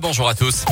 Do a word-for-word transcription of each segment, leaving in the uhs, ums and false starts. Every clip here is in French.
bonjour à tous.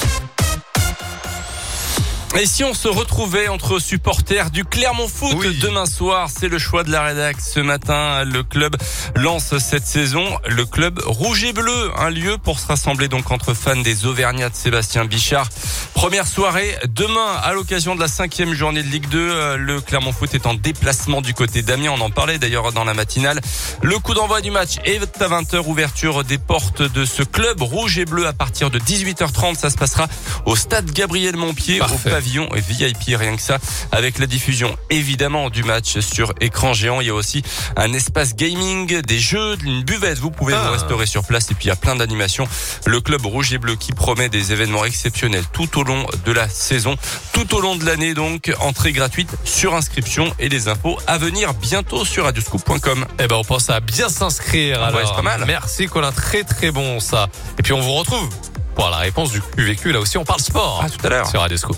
Et si on se retrouvait entre supporters du Clermont Foot oui. demain soir, c'est le choix de la rédac. Ce matin, le club lance cette saison le club rouge et bleu, un lieu pour se rassembler donc entre fans des Auvergnats de Sébastien Bichard. Première soirée demain à l'occasion de la cinquième journée de Ligue deux. Le Clermont Foot est en déplacement du côté d'Amiens. On en parlait d'ailleurs dans la matinale. Le coup d'envoi du match est à vingt heures. Ouverture des portes de ce club rouge et bleu à partir de dix-huit heures trente. Ça se passera au stade Gabriel Montpied, Parfait. au pavillon V I P, rien que ça, avec la diffusion évidemment du match sur écran géant. Il y a aussi un espace gaming, des jeux, une buvette. Vous pouvez ah. vous restaurer sur place et puis il y a plein d'animations. Le club rouge et bleu qui promet des événements exceptionnels tout au long de la saison, tout au long de l'année donc. Entrée gratuite sur inscription et les infos à venir bientôt sur radioscoop point com. Eh ben on pense à bien s'inscrire. Alors ouais, c'est pas mal. Merci Colin, très très bon ça. Et puis on vous retrouve pour la réponse du Q V Q. Là aussi on parle sport. Ah, tout à l'heure sur Radioscoop.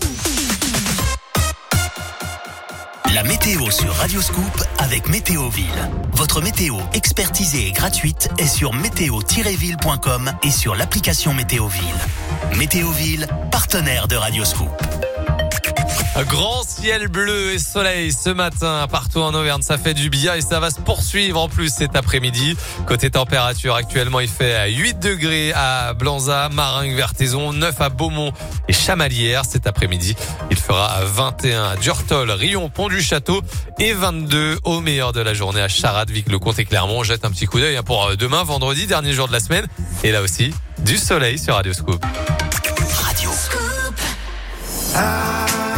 La météo sur Radioscoop avec Météoville. Votre météo expertisée et gratuite est sur météo tiret ville point com et sur l'application Météoville. Météoville, partenaire de Radioscoop. Un grand ciel bleu et soleil ce matin partout en Auvergne, ça fait du bien et ça va se poursuivre en plus cet après-midi. Côté température, actuellement il fait huit degrés à Blanza, Maringues, Vertaison, neuf à Beaumont et Chamalières. Cet après-midi, il fera vingt et un à Durtol, Rion, Pont-du-Château et vingt-deux au meilleur de la journée à Charade, Vic-le-Comte et Clermont. On jette un petit coup d'œil pour demain, vendredi, dernier jour de la semaine. Et là aussi, du soleil sur Radioscoop. Radioscoop. Ah.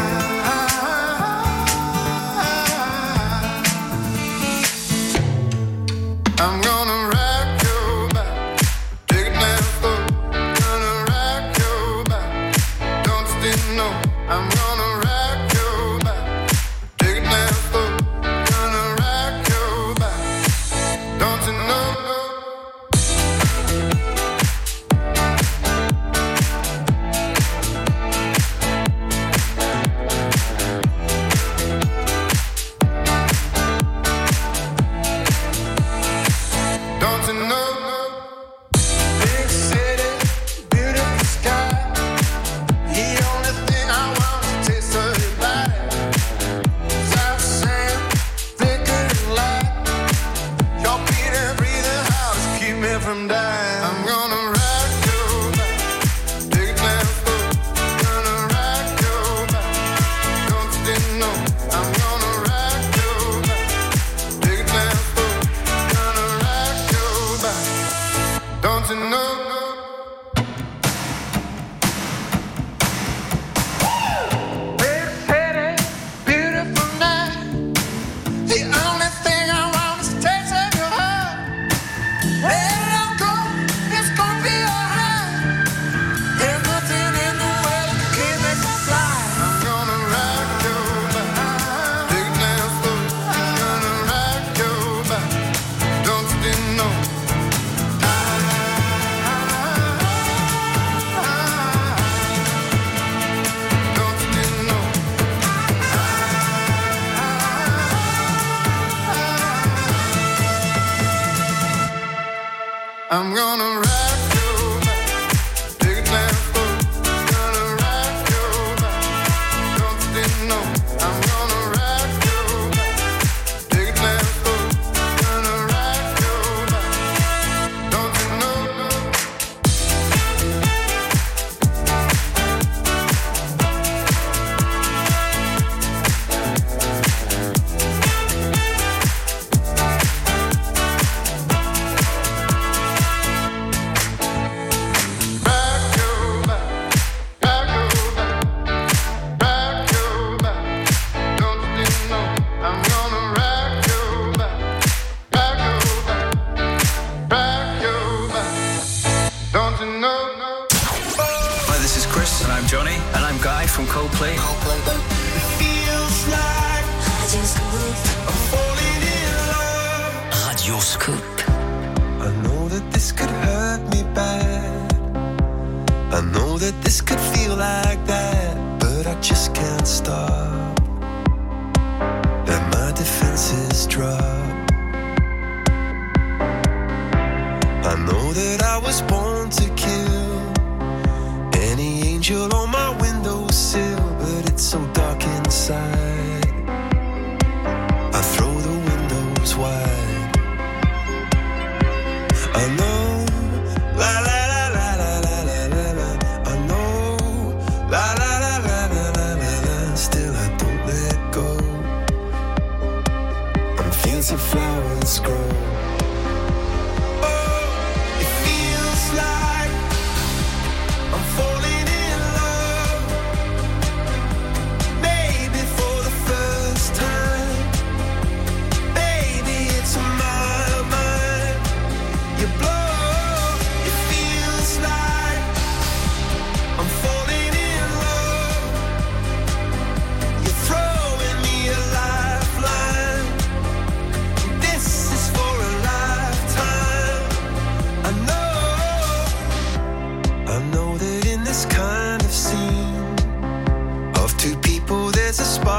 I'm gonna rock your back, take it down slow. Gonna rock your back, don't still know. I'm gonna rock your back, take it down slow. Gonna rock your back, don't you know? I'm gonna rock your back, take it down slow. Gonna rock your back, don't you know? I'm gonna rock your back, take it down slow. Gonna rock your back, don't you know? From Coldplay. Radioscoop. I know that this could hurt me bad. I know that this could feel like that, but I just can't stop. And my defenses drop. I know that I was born to kill. angel on my windowsill, but it's so dark inside. I throw the windows wide. I know, la la la la la la la la la. I know, la la la la la la la la. Still I don't let go. And fancy flowers grow. Oh, it feels like I'm falling in love. Maybe for the first time. Baby, it's on my mind. You blow. It feels like I'm falling in love. You're throwing me a lifeline. This is for a lifetime. I know. I know that in this kind of scene of two people there's a spark.